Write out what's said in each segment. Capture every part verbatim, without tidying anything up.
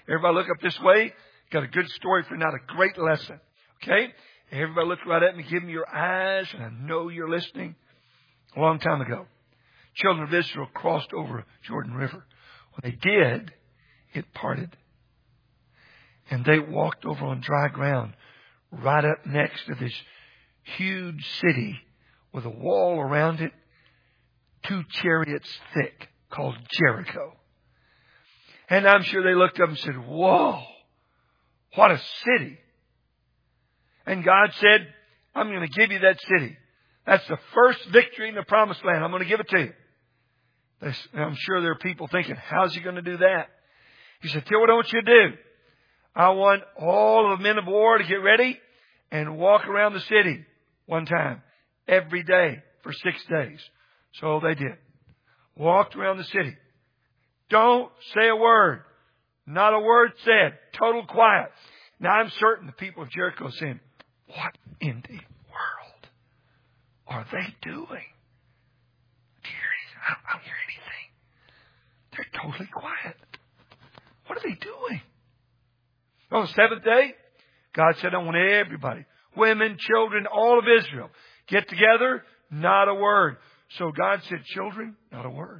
Everybody look up this way. Got a good story for not a great lesson. Okay? Everybody look right at me. Give me your eyes. And I know you're listening. A long time ago, children of Israel crossed over Jordan River. When they did, it parted. And they walked over on dry ground right up next to this huge city with a wall around it, two chariots thick, called Jericho. And I'm sure they looked up and said, whoa, what a city. And God said, I'm going to give you that city. That's the first victory in the promised land. I'm going to give it to you. I'm sure there are people thinking, how's he going to do that? He said, tell what I want you to do. I want all of the men of war to get ready and walk around the city one time every day for six days. So they did. Walked around the city. Don't say a word. Not a word said. Total quiet. Now I'm certain the people of Jericho are saying, what in the world are they doing? Do you hear anything? I don't, I don't hear anything. They're totally quiet. What are they doing? On the seventh day, God said, I want everybody, women, children, all of Israel, get together, not a word. So God said, children, not a word.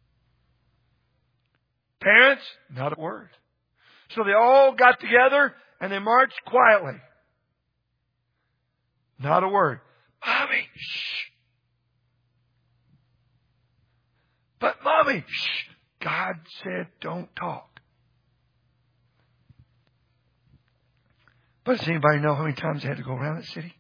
Parents, not a word. So they all got together and they marched quietly. Not a word. Mommy, shh. But mommy, shh. God said, don't talk. But does anybody know how many times they had to go around that city?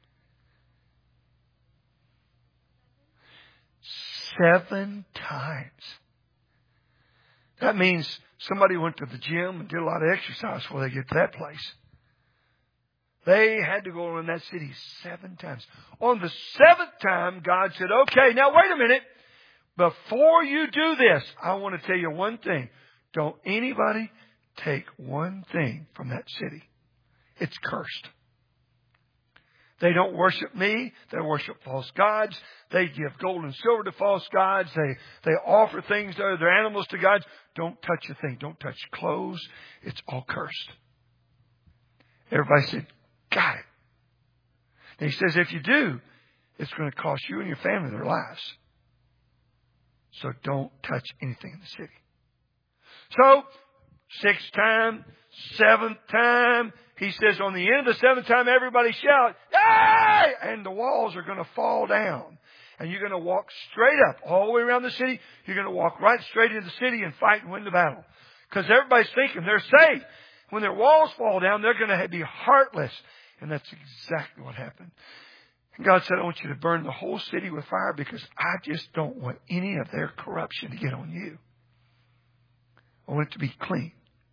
Seven times. That means somebody went to the gym and did a lot of exercise before they get to that place. They had to go around that city seven times. On the seventh time, God said, okay, now wait a minute. Before you do this, I want to tell you one thing. Don't anybody take one thing from that city. It's cursed. They don't worship me. They worship false gods. They give gold and silver to false gods. They, they offer things to their animals to gods. Don't touch a thing. Don't touch clothes. It's all cursed. Everybody said, got it. And he says, if you do, it's going to cost you and your family their lives. So don't touch anything in the city. So, sixth time, seventh time, he says on the end of the seventh time, everybody shout, yay! And the walls are going to fall down. And you're going to walk straight up all the way around the city. You're going to walk right straight into the city and fight and win the battle. Because everybody's thinking they're safe. When their walls fall down, they're going to be heartless. And that's exactly what happened. And God said, I want you to burn the whole city with fire because I just don't want any of their corruption to get on you. I want it to be clean.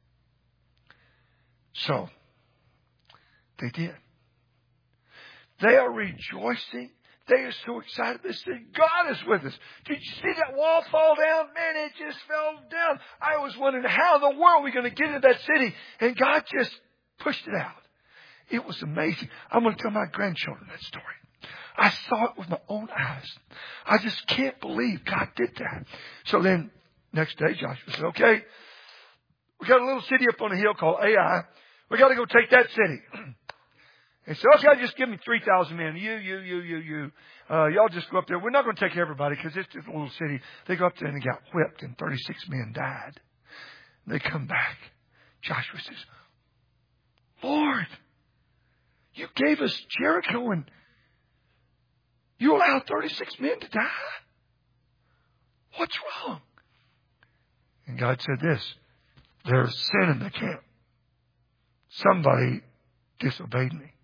So, they did. They are rejoicing. They are so excited. They say, God is with us. Did you see that wall fall down? Man, it just fell down. I was wondering how in the world are we going to get into that city? And God just pushed it out. It was amazing. I'm going to tell my grandchildren that story. I saw it with my own eyes. I just can't believe God did that. So then, next day, Joshua said, okay, we got a little city up on a hill called Ai. We got to go take that city. He said, okay, just give me three thousand men. You, you, you, you, you. Uh, y'all just go up there. We're not going to take everybody because it's just a little city. They go up there and they got whipped and thirty-six men died. And they come back. Joshua says, Lord, you gave us Jericho and you allowed thirty-six men to die? What's wrong? And God said this, there's sin in the camp. Somebody disobeyed me.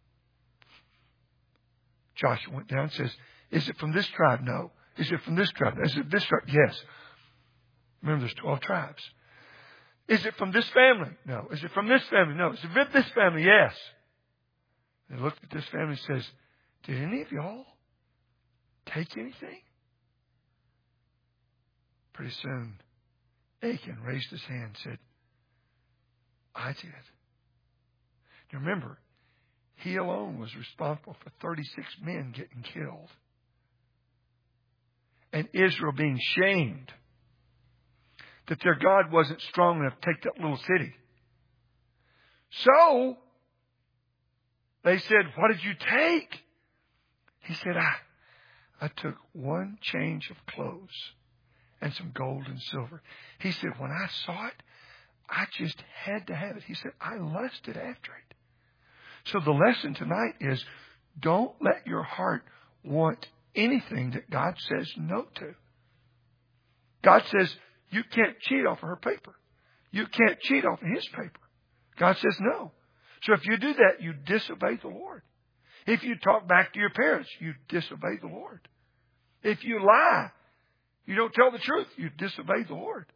Joshua went down and says, is it from this tribe? No. Is it from this tribe? Is it this tribe? Yes. Remember, there's twelve tribes. Is it from this family? No. Is it from this family? No. Is it from this family? Yes. And he looked at this family and says, did any of y'all take anything? Pretty soon, Achan raised his hand and said, I did. Now remember, he alone was responsible for thirty-six men getting killed. And Israel being shamed. that their God wasn't strong enough to take that little city. So they said, what did you take? He said, I, I took one change of clothes and some gold and silver. He said, when I saw it, I just had to have it. He said, I lusted after it. So the lesson tonight is, don't let your heart want anything that God says no to. God says, you can't cheat off of her paper. You can't cheat off of his paper. God says no. So if you do that, you disobey the Lord. If you talk back to your parents, you disobey the Lord. If you lie, you don't tell the truth, you disobey the Lord.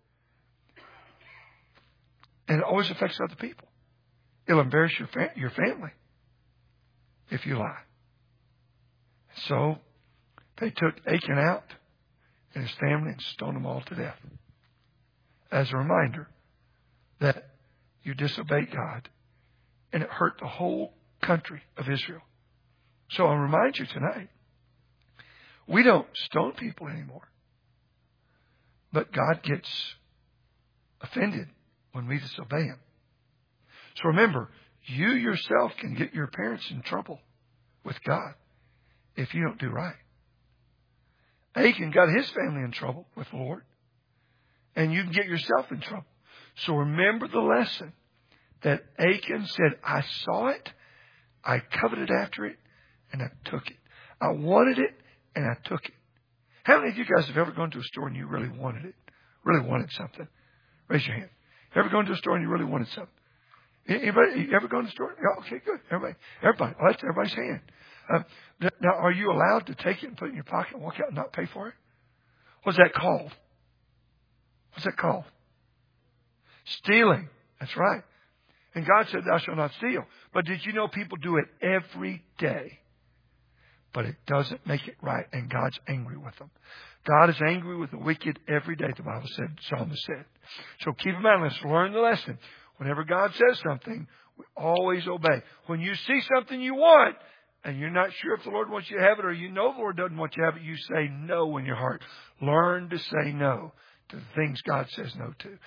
And it always affects other people. It'll embarrass your, fa- your family if you lie. So they took Achan out and his family and stoned them all to death. As a reminder that you disobeyed God and it hurt the whole country of Israel. So I'll remind you tonight, we don't stone people anymore. But God gets offended when we disobey him. So remember, you yourself can get your parents in trouble with God if you don't do right. Achan got his family in trouble with the Lord. And you can get yourself in trouble. So remember the lesson that Achan said, I saw it, I coveted after it, and I took it. I wanted it, and I took it. How many of you guys have ever gone to a store and you really wanted it? Really wanted something? Raise your hand. Ever gone to a store and you really wanted something? Anybody you ever gone to the store? Yeah, okay, good. Everybody. Everybody. Well, that's everybody's hand. Uh, now, are you allowed to take it and put it in your pocket and walk out and not pay for it? What's that called? What's that called? Stealing. That's right. And God said, thou shalt not steal. But did you know people do it every day? But it doesn't make it right, and God's angry with them. God is angry with the wicked every day, the Bible said, Psalmist said. So keep in mind, let's learn the lesson. Whenever God says something, we always obey. When you see something you want, and you're not sure if the Lord wants you to have it, or you know the Lord doesn't want you to have it, you say no in your heart. Learn to say no to the things God says no to.